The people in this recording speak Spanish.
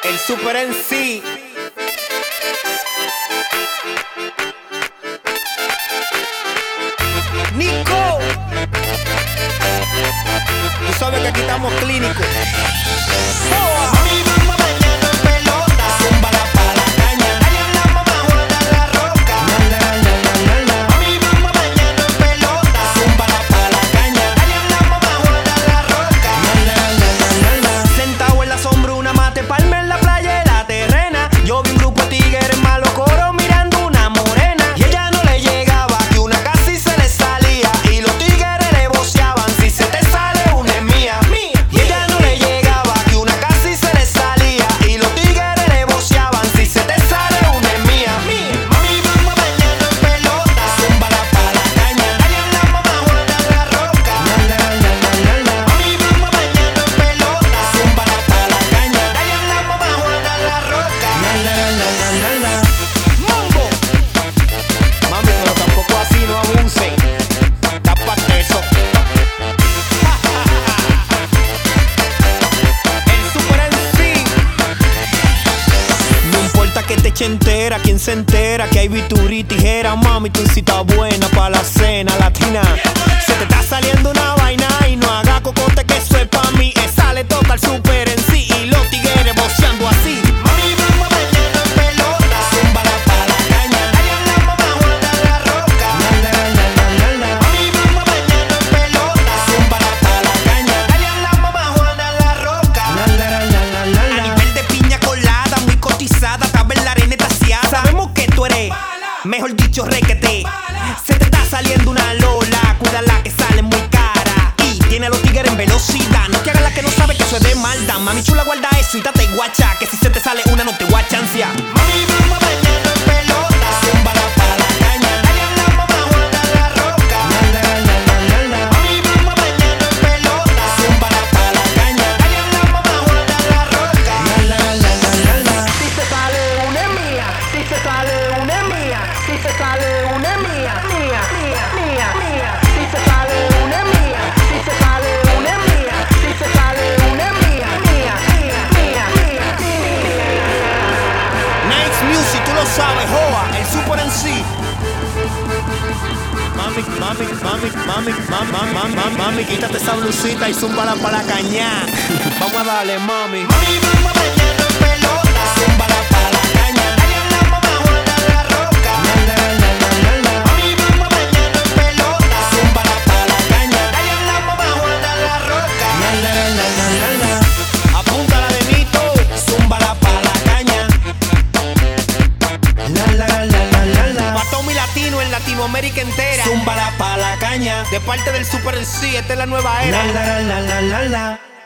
El Super MC. Nico. Tú sabes que aquí estamos clínicos. Entera, quien se entera que hay bisturí y tijera, mami, tu cita buena pa' la cena latina. Se te está saliendo una vaina y no haga cocote que eso es pa' mí. Esa le toca al Super en sí y los tigres boceando así. Mami, vamos a bañarnos en pelota, zúmbala pa' la caña, dale a la mamá Juana la roca. Mami, vamos a bañarnos en pelota, zúmbala pa' la caña, dale a la mamá Juana la roca. A nivel de piña colada, muy cotizada, estaba en la arena estaciada. Sabemos que tú eres, mejor dicho, requete. Se te está saliendo una lola, cuídala que sale muy cara. Y tiene a los tigres en velocidad. No te hagas la que no sabe que eso es de maldad. Mami chula, guarda eso y date guacha, que si se te sale una no te voy a chancear. Mami, vamos a bañarnos en pelota, zúmbala pa' la caña, dale a la mamá Juana la roca. Mami, vamos a bañarnos en pelota, zúmbala pa' la caña, dale a la mamá Juana la roca. Si se sale una es mía, si se sale una es mía, si se sale una es mía, mía, mía, mía, mía. Si se sale una es mía, si se sale una es mía, si se sale una es mía, mía, mía, mía, mía, mía. Nice Music, tú lo sabes, joa, el Super en sí. Mami, mami, mami, mami, mami, mami, mami, quítate esa blusita y zúmbala pa' la caña. Vamos a darle, mami. Mami, vamos a bañarnos en pelota, zúmbala pa' la caña, dale a la mamá Juana la roca. Mami, vamos a bañarnos en pelota, zúmbala pa' la caña, dale a la mamá Juana la roca. Apúntala de mito, Zúmbala pa' la caña. pa' Tommy Latino en Latinoamérica entera. Zúmbala pa' la caña. De parte del Super en sí, esta es la nueva era. La la la la la la.